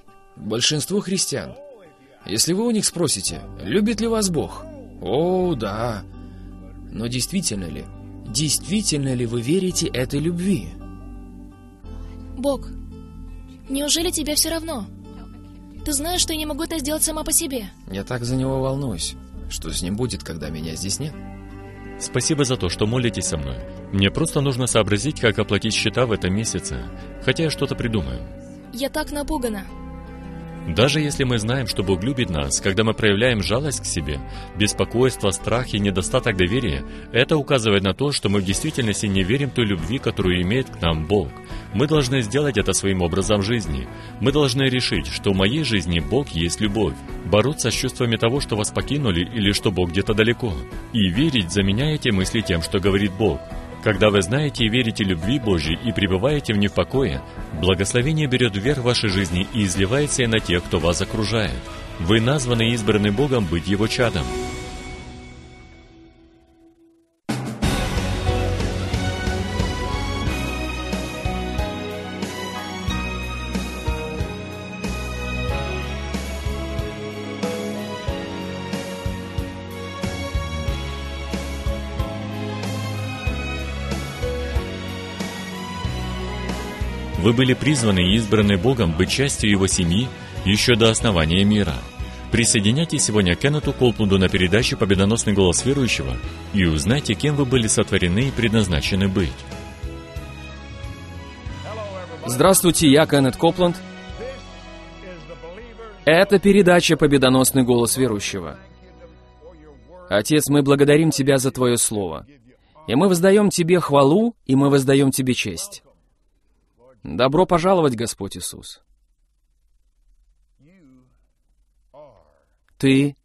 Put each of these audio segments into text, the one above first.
большинство христиан, если вы у них спросите, любит ли вас Бог? О, да. Но действительно ли вы верите этой любви? Бог, неужели тебе все равно? Ты знаешь, что я не могу это сделать сама по себе. Я так за него волнуюсь. Что с ним будет, когда меня здесь нет? Спасибо за то, что молитесь со мной. Мне просто нужно сообразить, как оплатить счета в этом месяце, хотя я что-то придумаю. Я так напугана. Даже если мы знаем, что Бог любит нас, когда мы проявляем жалость к себе, беспокойство, страх и недостаток доверия, это указывает на то, что мы в действительности не верим той любви, которую имеет к нам Бог. Мы должны сделать это своим образом жизни. Мы должны решить, что в моей жизни Бог есть любовь, бороться с чувствами того, что вас покинули или что Бог где-то далеко, и верить, заменяя эти мысли тем, что говорит Бог. Когда вы знаете и верите любви Божьей и пребываете в ней в покое, благословение берет вверх в вашей жизни и изливается и на тех, кто вас окружает. Вы названы и избраны Богом быть Его чадом. Вы были призваны и избраны Богом быть частью Его семьи еще до основания мира. Присоединяйтесь сегодня к Кеннету Копланду на передаче «Победоносный голос верующего» и узнайте, кем вы были сотворены и предназначены быть. Здравствуйте, я Кеннет Копланд. Это передача «Победоносный голос верующего». Отец, мы благодарим Тебя за Твое Слово. И мы воздаем Тебе хвалу, и мы воздаем Тебе честь. Добро пожаловать, Господь Иисус. Ты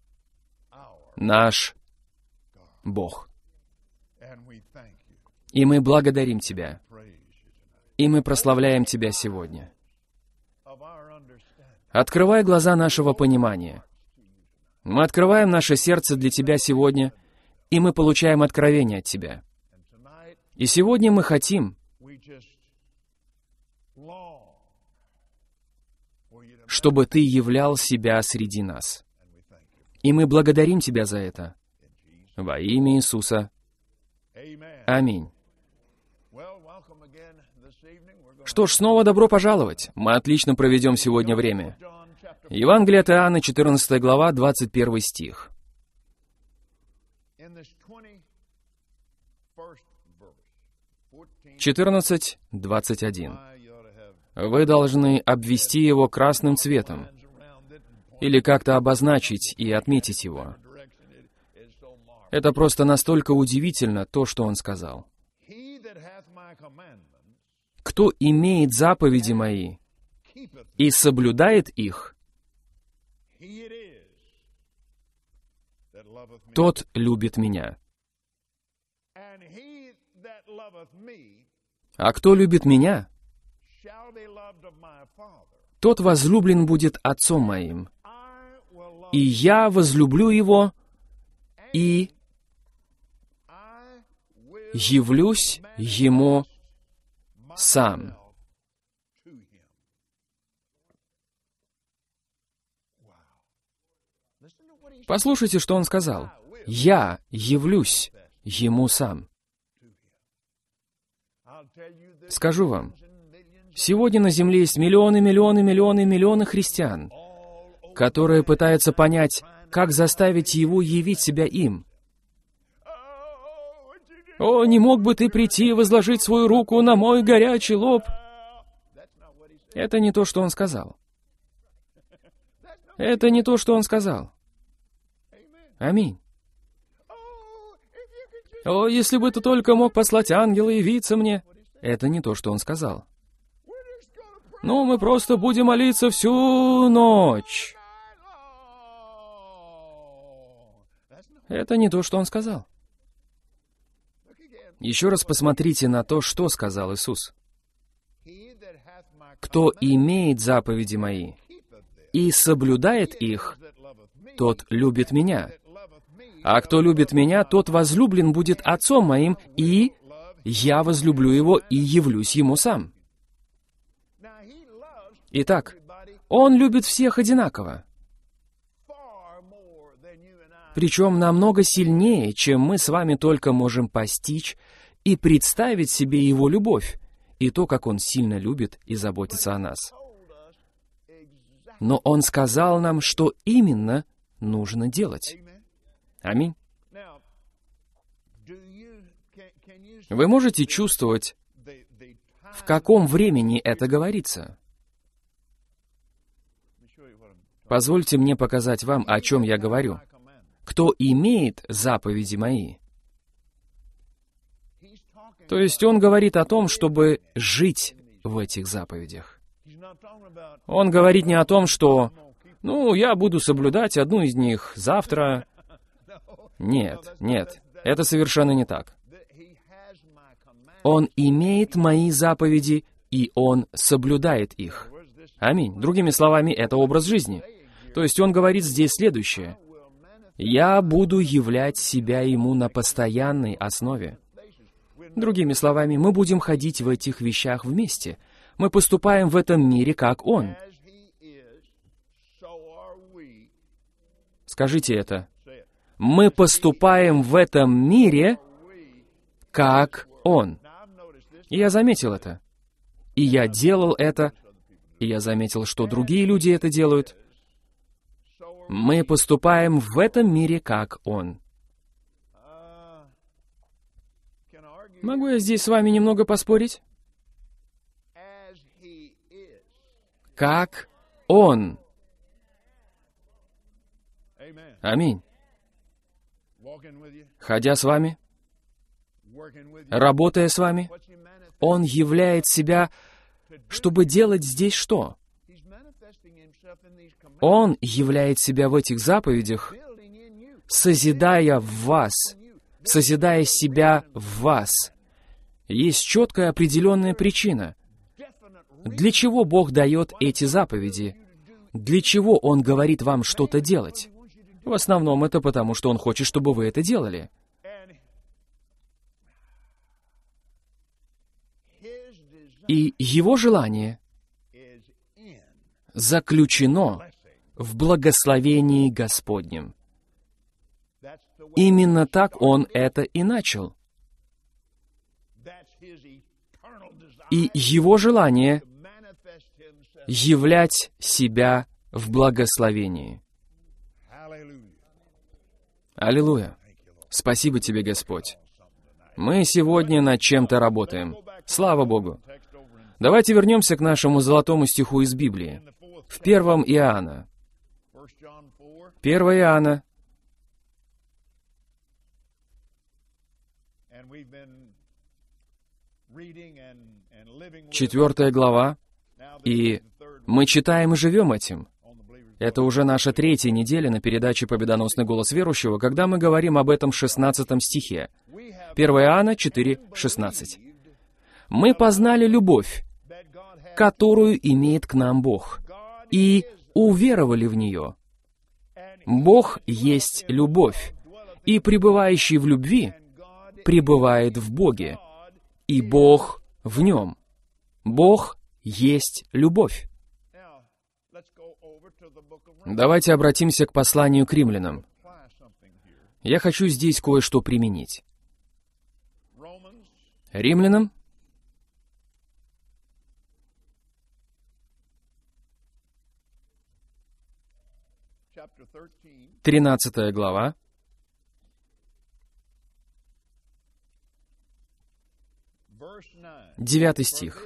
наш Бог. И мы благодарим Тебя. И мы прославляем Тебя сегодня. Открывай глаза нашего понимания. Мы открываем наше сердце для Тебя сегодня, и мы получаем откровение от Тебя. И сегодня мы хотим, чтобы Ты являл себя среди нас. И мы благодарим Тебя за это. Во имя Иисуса. Аминь. Что ж, снова добро пожаловать. Мы отлично проведем сегодня время. Евангелие от Иоанна, 14 глава, 21 стих. 14:21. Вы должны обвести его красным цветом или как-то обозначить и отметить его. Это просто настолько удивительно, то, что он сказал. Кто имеет заповеди мои и соблюдает их, тот любит меня. А кто любит меня, тот возлюблен будет Отцом моим. И я возлюблю его и явлюсь ему сам. Послушайте, что он сказал. Я явлюсь ему сам. Скажу вам, сегодня на земле есть миллионы христиан, которые пытаются понять, как заставить его явить себя им. «О, не мог бы ты прийти и возложить свою руку на мой горячий лоб?» Это не то, что он сказал. Это не то, что он сказал. Аминь. «О, если бы ты только мог послать ангела явиться мне!» Это не то, что он сказал. «Ну, мы просто будем молиться всю ночь!» Это не то, что он сказал. Еще раз посмотрите на то, что сказал Иисус. «Кто имеет заповеди мои и соблюдает их, тот любит меня. А кто любит меня, тот возлюблен будет Отцом моим, и я возлюблю его и явлюсь ему сам». Итак, Он любит всех одинаково. Причем намного сильнее, чем мы с вами только можем постичь и представить себе Его любовь, и то, как Он сильно любит и заботится о нас. Но Он сказал нам, что именно нужно делать. Аминь. Вы можете чувствовать, в каком времени это говорится? Позвольте мне показать вам, о чем я говорю. Кто имеет заповеди мои? То есть Он говорит о том, чтобы жить в этих заповедях. Он говорит не о том, что, я буду соблюдать одну из них завтра. Нет, это совершенно не так. Он имеет мои заповеди, и Он соблюдает их. Аминь. Другими словами, это образ жизни. То есть Он говорит здесь следующее. «Я буду являть себя Ему на постоянной основе». Другими словами, мы будем ходить в этих вещах вместе. Мы поступаем в этом мире, как Он. Скажите это. Мы поступаем в этом мире, как Он. И я заметил это. И я делал это. И я заметил, что другие люди это делают. Мы поступаем в этом мире, как Он. Могу я здесь с вами немного поспорить? Как Он. Аминь. Ходя с вами, работая с вами, Он являет себя, чтобы делать здесь что? Он являет себя в этих заповедях, созидая в вас, созидая себя в вас. Есть четкая определенная причина. Для чего Бог дает эти заповеди? Для чего Он говорит вам что-то делать? В основном это потому, что Он хочет, чтобы вы это делали. И Его желание заключено в благословении Господнем. Именно так Он это и начал. И Его желание являть себя в благословении. Аллилуйя! Спасибо Тебе, Господь. Мы сегодня над чем-то работаем. Слава Богу! Давайте вернемся к нашему золотому стиху из Библии. В 1 Иоанна. 1 Иоанна. 4 глава. И мы читаем и живем этим. Это уже наша 3-я неделя на передаче «Победоносный голос верующего», когда мы говорим об этом 16 стихе. 1 Иоанна 4:16. «Мы познали любовь, которую имеет к нам Бог, и уверовали в нее. Бог есть любовь, и пребывающий в любви пребывает в Боге, и Бог в нем. Бог есть любовь». Давайте обратимся к посланию к римлянам. Я хочу здесь кое-что применить. Римлянам, 13 глава, 9 стих.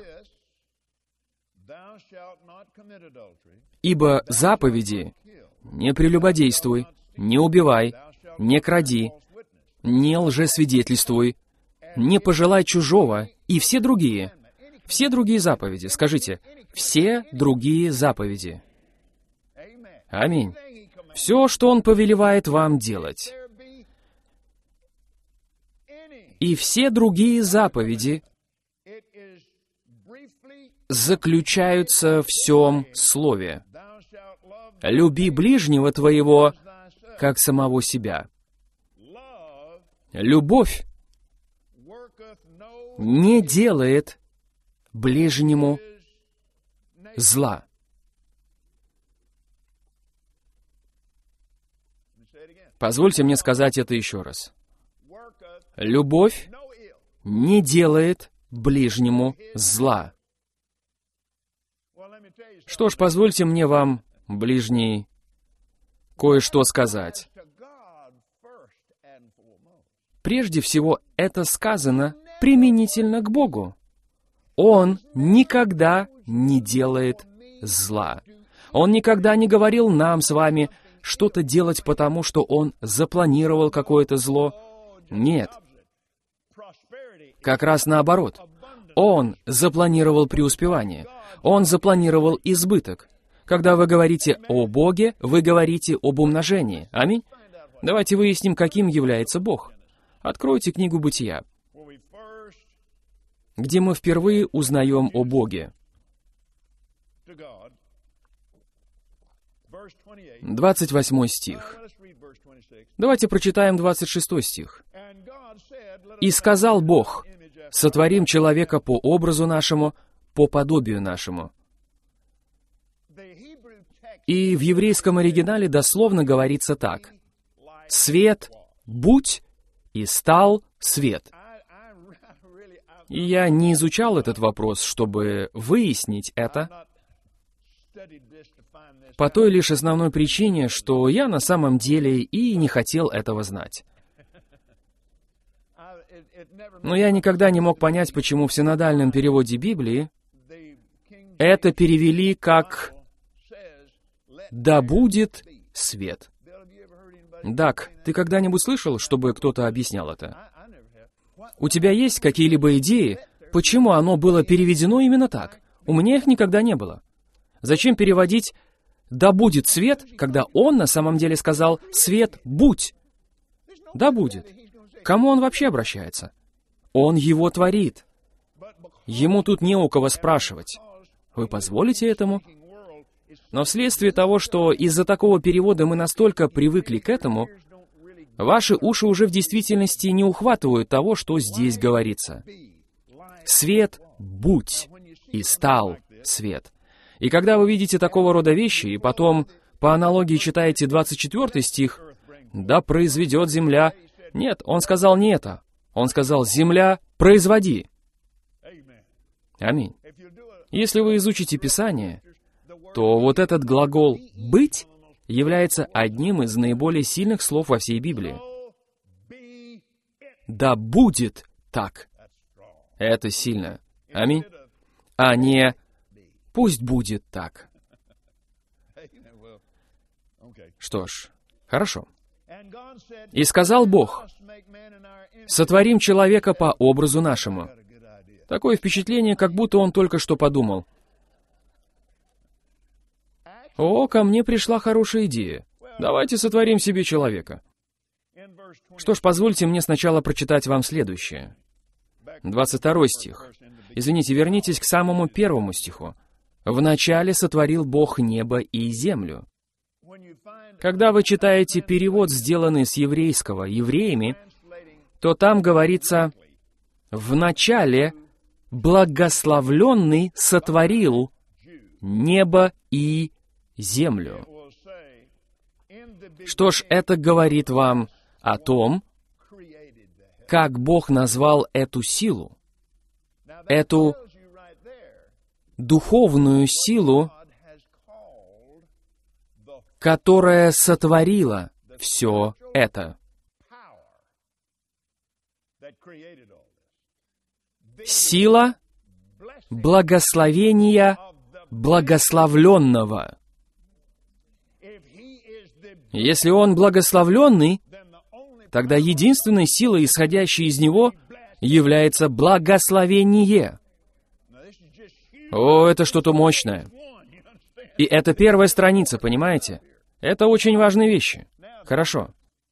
«Ибо заповеди: не прелюбодействуй, не убивай, не кради, не лжесвидетельствуй, не пожелай чужого» и все другие заповеди. Скажите, все другие заповеди. Аминь. Все, что Он повелевает вам делать. И все другие заповеди заключаются в сем слове: «Люби ближнего твоего, как самого себя». Любовь не делает ближнему зла. Позвольте мне сказать это еще раз. Любовь не делает ближнему зла. Что ж, позвольте мне вам, ближний, кое-что сказать. Прежде всего, это сказано применительно к Богу. Он никогда не делает зла. Он никогда не говорил нам с вами что-то делать, потому что Он запланировал какое-то зло. Нет. Как раз наоборот. Он запланировал преуспевание. Он запланировал избыток. Когда вы говорите о Боге, вы говорите об умножении. Аминь? Давайте выясним, каким является Бог. Откройте книгу Бытия, где мы впервые узнаем о Боге. 28 стих. Давайте прочитаем 26 стих. «И сказал Бог, сотворим человека по образу нашему, по подобию нашему». И в еврейском оригинале дословно говорится так. «Свет, будь, и стал свет». И я не изучал этот вопрос, чтобы выяснить это, по той лишь основной причине, что я на самом деле и не хотел этого знать. Но я никогда не мог понять, почему в синодальном переводе Библии это перевели как «да будет свет». Дак, ты когда-нибудь слышал, чтобы кто-то объяснял это? У тебя есть какие-либо идеи, почему оно было переведено именно так? У меня их никогда не было. Зачем переводить «да будет свет», когда он на самом деле сказал «свет, будь»? Да будет. К кому он вообще обращается? Он его творит. Ему тут не у кого спрашивать. Вы позволите этому? Но вследствие того, что из-за такого перевода мы настолько привыкли к этому, ваши уши уже в действительности не ухватывают того, что здесь говорится. «Свет, будь, и стал свет». И когда вы видите такого рода вещи, и потом по аналогии читаете 24 стих, «Да произведет земля». Нет, он сказал не это. Он сказал «Земля, производи». Аминь. Если вы изучите Писание, то вот этот глагол «быть» является одним из наиболее сильных слов во всей Библии. «Да будет так». Это сильно. Аминь. А не «пусть будет так». Что ж, хорошо. «И сказал Бог, сотворим человека по образу нашему». Такое впечатление, как будто он только что подумал: «О, ко мне пришла хорошая идея. Давайте сотворим себе человека». Что ж, позвольте мне сначала прочитать вам следующее. 22 стих. Извините, вернитесь к самому первому стиху. «Вначале сотворил Бог небо и землю». Когда вы читаете перевод, сделанный с еврейского евреями, то там говорится «вначале благословленный сотворил небо и землю». Что ж, это говорит вам о том, как Бог назвал эту силу, эту духовную силу, которая сотворила все это. Сила благословения благословленного. Если он благословленный, тогда единственной силой, исходящей из него, является благословение. О, это что-то мощное. И это первая страница, понимаете? Это очень важные вещи. Хорошо.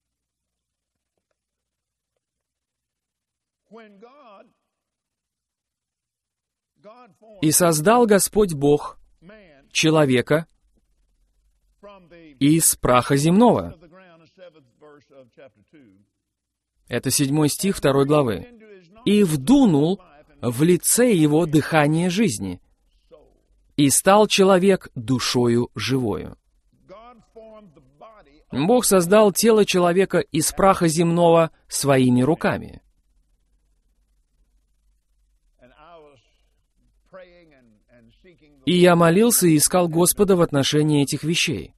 «И создал Господь Бог человека из праха земного». Это 7 стих 2 главы. «И вдунул в лице его дыхание жизни». и стал человек душою живою. Бог создал тело человека из праха земного своими руками. И я молился и искал Господа в отношении этих вещей.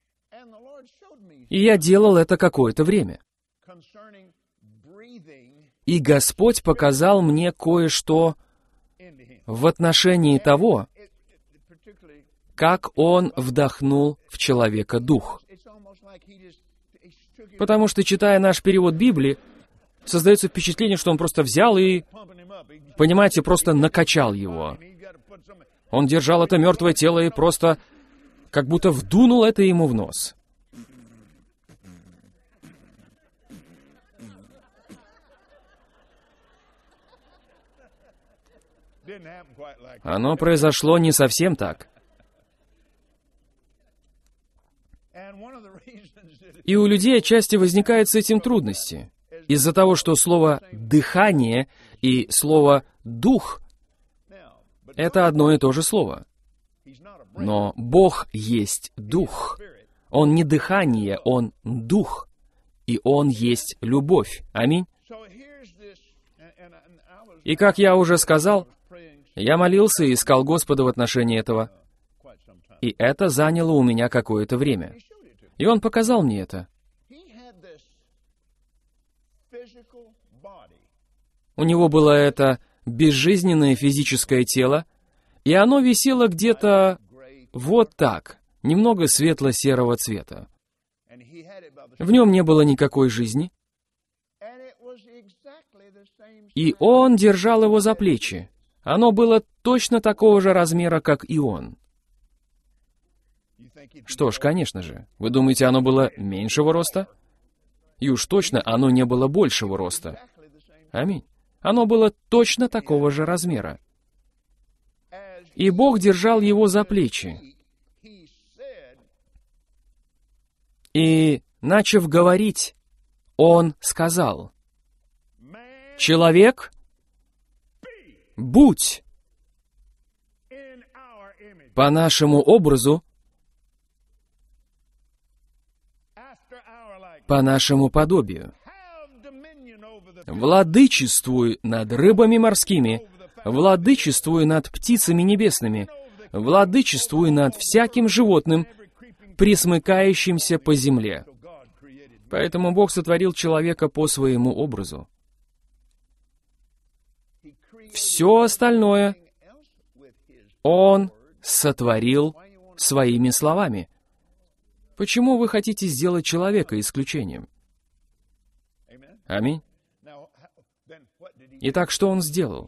И я делал это какое-то время. И Господь показал мне кое-что в отношении того, как Он вдохнул в человека дух. Потому что, читая наш перевод Библии, создается впечатление, что Он просто взял и, понимаете, просто накачал его. Он держал это мертвое тело и просто как будто вдунул это ему в нос. Оно произошло не совсем так. И у людей отчасти возникают с этим трудности. Из-за того, что слово «дыхание» и слово «дух» — это одно и то же слово. Но Бог есть дух. Он не дыхание, Он дух. И Он есть любовь. Аминь. И как я уже сказал, я молился и искал Господа в отношении этого. И это заняло у меня какое-то время. И Он показал мне это. У него было это безжизненное физическое тело, и оно висело где-то вот так, немного светло-серого цвета. В нем не было никакой жизни, и Он держал его за плечи. Оно было точно такого же размера, как и он. Что ж, конечно же. Вы думаете, оно было меньшего роста? И уж точно оно не было большего роста. Аминь. Оно было точно такого же размера. И Бог держал его за плечи. И, начав говорить, Он сказал: «Человек, будь по нашему образу, по нашему подобию. Владычествуй над рыбами морскими, владычествуй над птицами небесными, владычествуй над всяким животным, пресмыкающимся по земле». Поэтому Бог сотворил человека по своему образу. Все остальное Он сотворил своими словами. Почему вы хотите сделать человека исключением? Аминь. Итак, что Он сделал?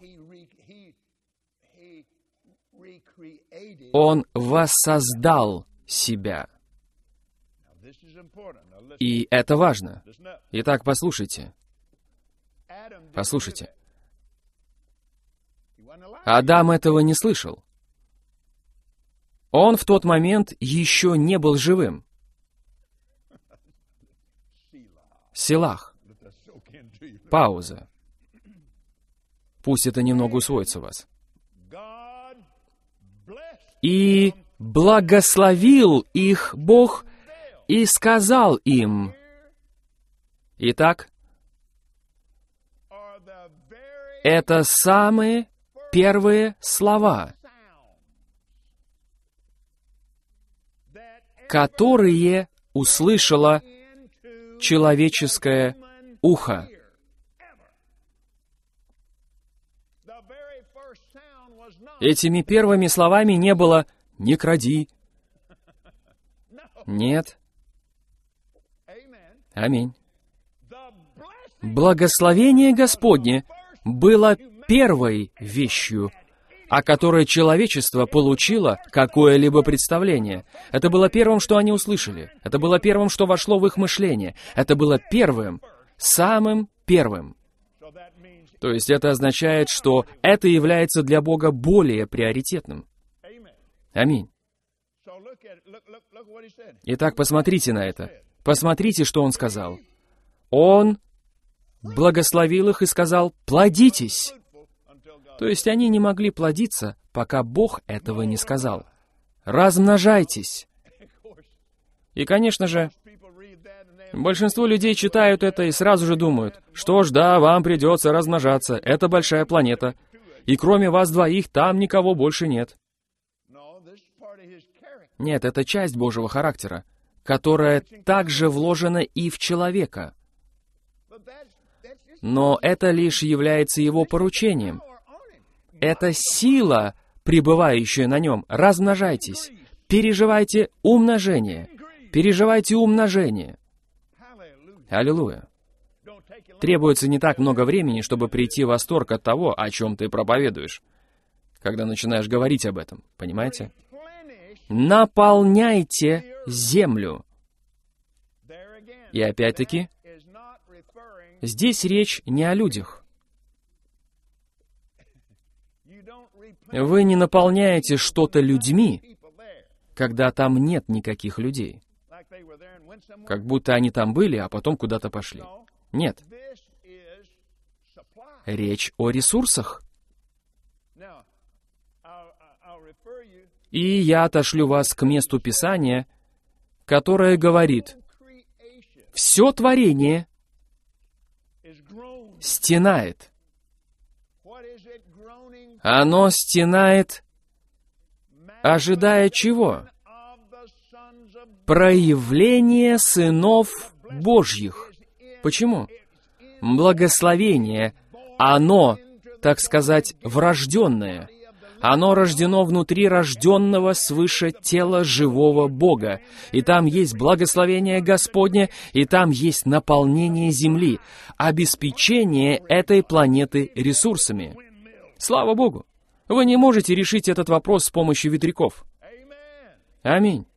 Он воссоздал себя. И это важно. Итак, послушайте. Послушайте. Адам этого не слышал. Он в тот момент еще не был живым. Селах. Пауза. Пусть это немного усвоится у вас. «И благословил их Бог и сказал им». Итак, это самые первые слова, которые услышало человеческое ухо. Этими первыми словами не было «не кради». Нет. Аминь. Благословение Господне было первой вещью, о которой человечество получило какое-либо представление. Это было первым, что они услышали. Это было первым, что вошло в их мышление. Это было первым, самым первым. То есть это означает, что это является для Бога более приоритетным. Аминь. Итак, посмотрите на это. Посмотрите, что Он сказал. Он благословил их и сказал: «Плодитесь». То есть они не могли плодиться, пока Бог этого не сказал. Размножайтесь. И, конечно же, большинство людей читают это и сразу же думают, что ж, да, вам придется размножаться, это большая планета, и кроме вас двоих там никого больше нет. Нет, это часть Божьего характера, которая также вложена и в человека. Но это лишь является его поручением. Это сила, пребывающая на нем. Размножайтесь. Переживайте умножение. Переживайте умножение. Аллилуйя. Требуется не так много времени, чтобы прийти в восторг от того, о чем ты проповедуешь, когда начинаешь говорить об этом. Понимаете? Наполняйте землю. И опять-таки, здесь речь не о людях. Вы не наполняете что-то людьми, когда там нет никаких людей. Как будто они там были, а потом куда-то пошли. Нет. Речь о ресурсах. И я отошлю вас к месту Писания, которое говорит: все творение стенает. Оно стенает, ожидая чего? Проявление сынов Божьих. Почему? Благословение, оно, так сказать, врожденное. Оно рождено внутри рожденного свыше тела живого Бога. И там есть благословение Господне, и там есть наполнение земли, обеспечение этой планеты ресурсами. Слава Богу! Вы не можете решить этот вопрос с помощью ветряков. Аминь.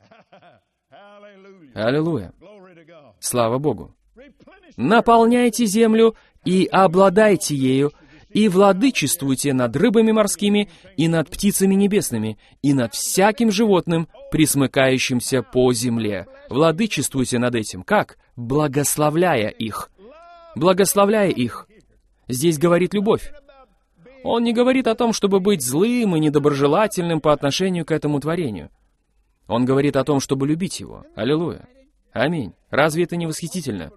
Аллилуйя. Слава Богу. Наполняйте землю и обладайте ею, и владычествуйте над рыбами морскими, и над птицами небесными, и над всяким животным, присмыкающимся по земле. Владычествуйте над этим. Как? Благословляя их. Благословляя их. Здесь говорит любовь. Он не говорит о том, чтобы быть злым и недоброжелательным по отношению к этому творению. Он говорит о том, чтобы любить его. Аллилуйя. Аминь. Разве это не восхитительно?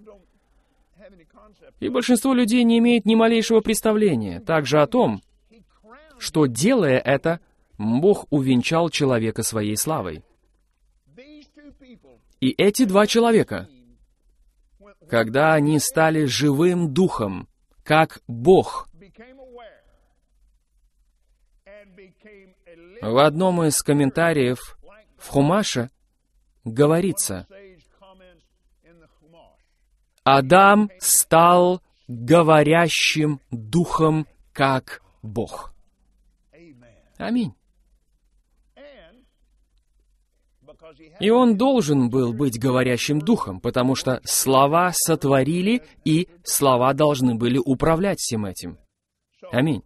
И большинство людей не имеет ни малейшего представления также о том, что, делая это, Бог увенчал человека своей славой. И эти два человека, когда они стали живым духом, как Бог, в одном из комментариев в Хумаше говорится: Адам стал говорящим духом, как Бог. Аминь. И он должен был быть говорящим духом, потому что слова сотворили, и слова должны были управлять всем этим. Аминь.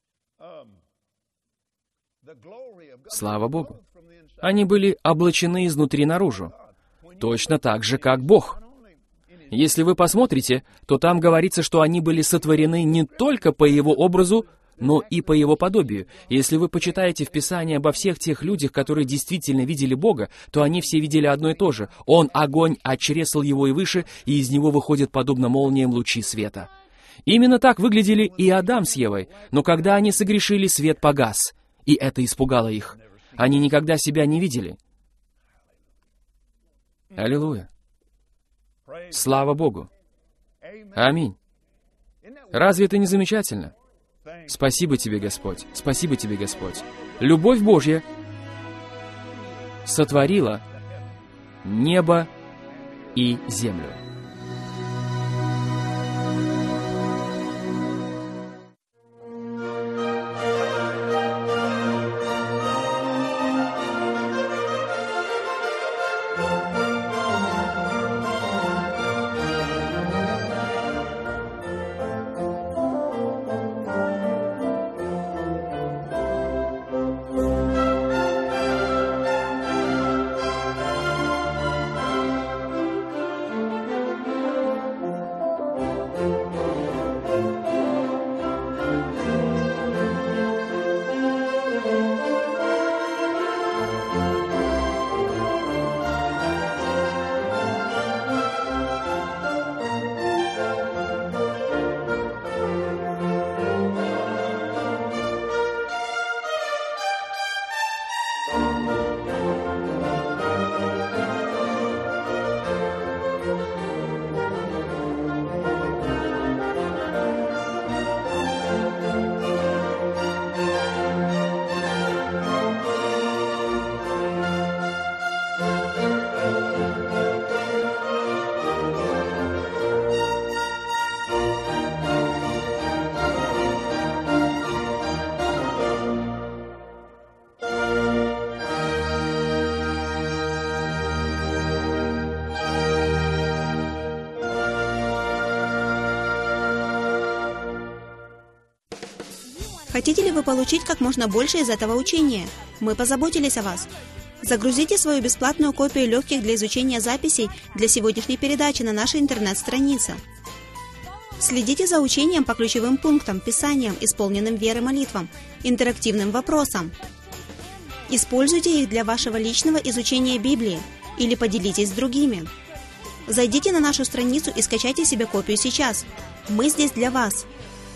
Слава Богу. Они были облачены изнутри наружу, точно так же, как Бог. Если вы посмотрите, то там говорится, что они были сотворены не только по Его образу, но и по Его подобию. Если вы почитаете в Писании обо всех тех людях, которые действительно видели Бога, то они все видели одно и то же. Он огонь, а чресл Его и выше, и из Него выходят подобно молниям лучи света. Именно так выглядели и Адам с Евой, но когда они согрешили, свет погас, и это испугало их. Они никогда себя не видели. Аллилуйя. Слава Богу. Аминь. Разве это не замечательно? Спасибо Тебе, Господь. Спасибо Тебе, Господь. Любовь Божья сотворила небо и землю. Хотите ли вы получить как можно больше из этого учения? Мы позаботились о вас. Загрузите свою бесплатную копию легких для изучения записей для сегодняшней передачи на нашей интернет-странице. Следите за учением по ключевым пунктам, писаниям, исполненным веры молитвам, интерактивным вопросам. Используйте их для вашего личного изучения Библии или поделитесь с другими. Зайдите на нашу страницу и скачайте себе копию сейчас. Мы здесь для вас.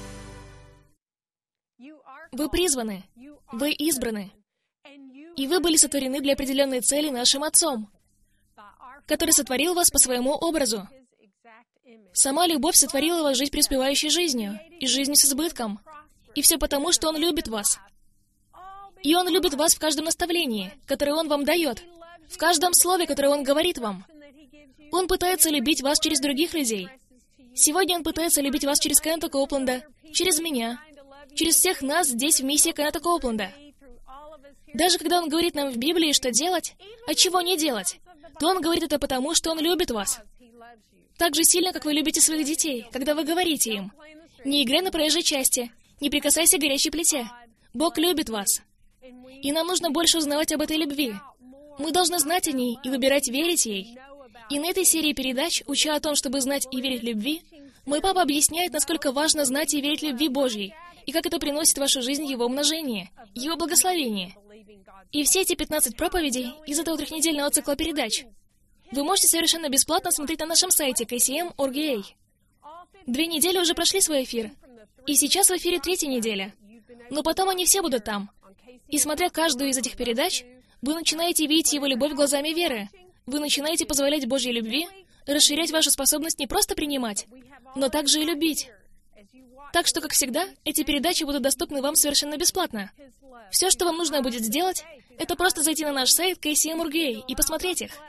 Вы призваны, вы избраны, и вы были сотворены для определенной цели нашим Отцом, который сотворил вас по своему образу. Сама любовь сотворила вас жить преуспевающей жизнью, и жизнью с избытком. И все потому, что Он любит вас. И Он любит вас в каждом наставлении, которое Он вам дает, в каждом слове, которое Он говорит вам. Он пытается любить вас через других людей. Сегодня Он пытается любить вас через Кеннета Коупленда, через меня, через всех нас здесь в миссии Кеннета Коупленда. Даже когда Он говорит нам в Библии, что делать, а чего не делать, то Он говорит это потому, что Он любит вас. Так же сильно, как вы любите своих детей, когда вы говорите им: «Не играй на проезжей части, не прикасайся к горячей плите». Бог любит вас. И нам нужно больше узнавать об этой любви. Мы должны знать о ней и выбирать верить ей. И на этой серии передач, уча о том, чтобы знать и верить любви, мой папа объясняет, насколько важно знать и верить любви Божьей, и как это приносит в вашу жизнь Его умножение, Его благословение. И все эти 15 проповедей из этого трехнедельного цикла передач вы можете совершенно бесплатно смотреть на нашем сайте kcm.org.ua. 2 недели уже прошли свой эфир, и сейчас в эфире 3-я неделя. Но потом они все будут там. И смотря каждую из этих передач, вы начинаете видеть Его любовь глазами веры. Вы начинаете позволять Божьей любви расширять вашу способность не просто принимать, но также и любить. Так что, как всегда, эти передачи будут доступны вам совершенно бесплатно. Все, что вам нужно будет сделать, это просто зайти на наш сайт kcm.org.ua и посмотреть их.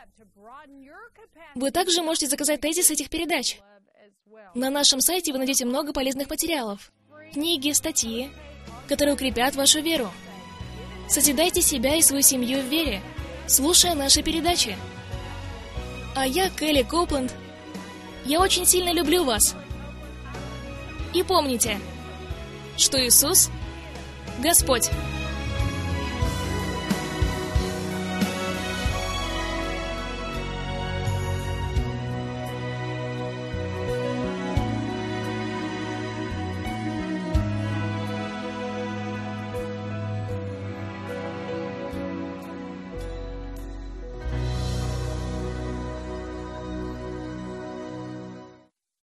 Вы также можете заказать тезис этих передач. На нашем сайте вы найдете много полезных материалов. Книги, статьи, которые укрепят вашу веру. Созидайте себя и свою семью в вере, слушая наши передачи. А я, Келли Коупленд, я очень сильно люблю вас. И помните, что Иисус — Господь.